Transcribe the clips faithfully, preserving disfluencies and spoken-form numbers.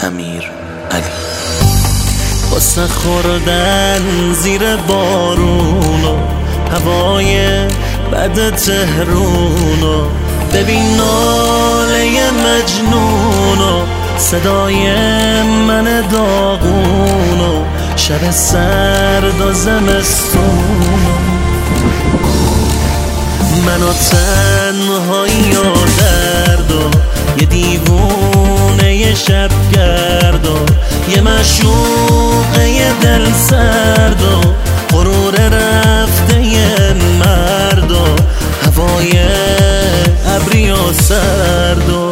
امیر علی. واسه خوردن زیر بارون و هوای بد تهرون و ببین ناله مجنون و صدای من داغون و شب سرد و زمستون من و تنهایی و درد و یه دیوونه یه شب گرد و یه معشوقه یه دل سرد و غرور رفته یه مرد و هوای ابری و سرد و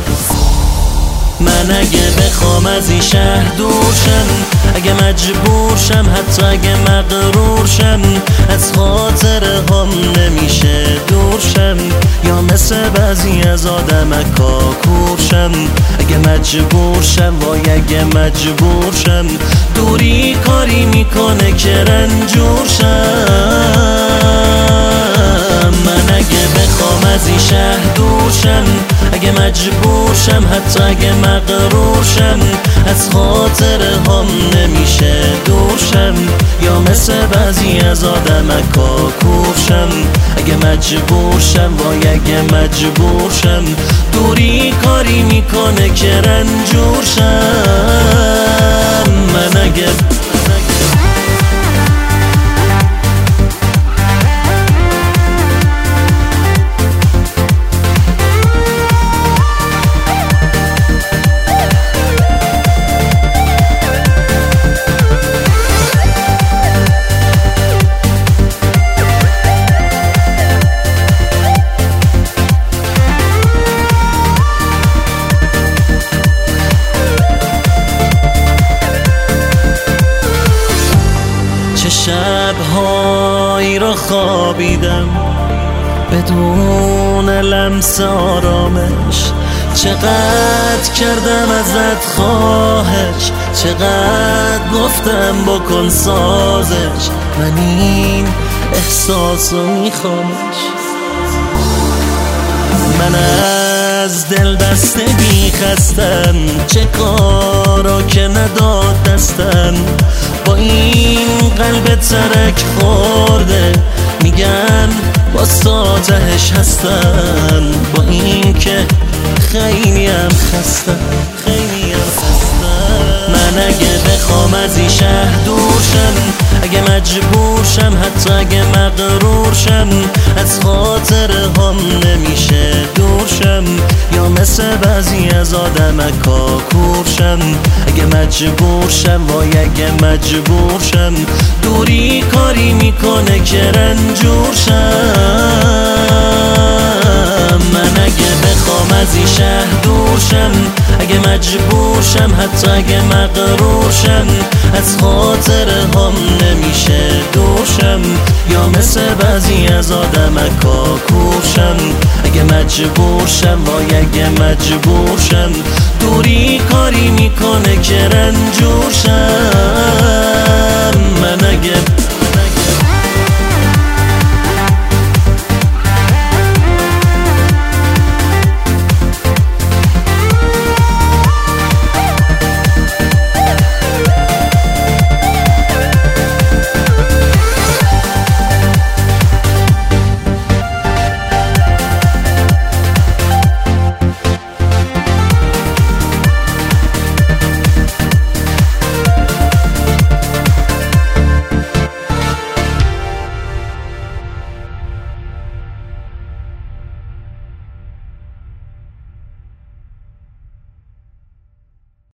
من اگه بخوام از این شهر دور شم، اگه مجبور شم، حتی اگه مغرور شم، از خاطر هم نمیشه دور شم، یا مثل بعضی از آدمکا کور شم. اگه مجبور شم وای اگه مجبور شم، دوری کاری میکنه که رنجور شم. من اگه بخوام از این شهر دور شم، اگه مجبور شم، حتی اگه مغرور شم، از خاطر هم نمیشه دور شم، یا مثل بعضی از آدمکا کور شم. اگه مجبور شم وای اگه مجبور شم، دوری کاری میکنه که رنجور شم. من اگه شب‌هایی را خوابیدم بدون لمس آرامش، چقدر کردم ازت خواهش، چقدر گفتم بکن سازش، من این احساسو میخوامش. من از دل بستگی خستم، چه کارا که نداد دستم، با این قلب ترک خورده میگن باز تا تهش هستم، با این که خیلی هم خستم خیلی هم خستم. من اگه بخوام از این شهر دور شم، اگه مجبور شم، حتی اگه مغرور شم، از خاطر هم نمیشه دور شم، یا مثل بعضی از آدمکا کور شم. اگه مجبور شم وای اگه مجبور شم، دوری کاری میکنه که رنجور شم. من اگه بخوام از این شهر دور شم، اگه مجبور شم، حتی اگه مغرور شم، از خاطر هم نمیشه دور شم، یا مثل بعضی از آدمکا کور شم. اگه مجبور شم وای اگه مجبور شم، دوری کاری میکنه که رنجور شم. من اگه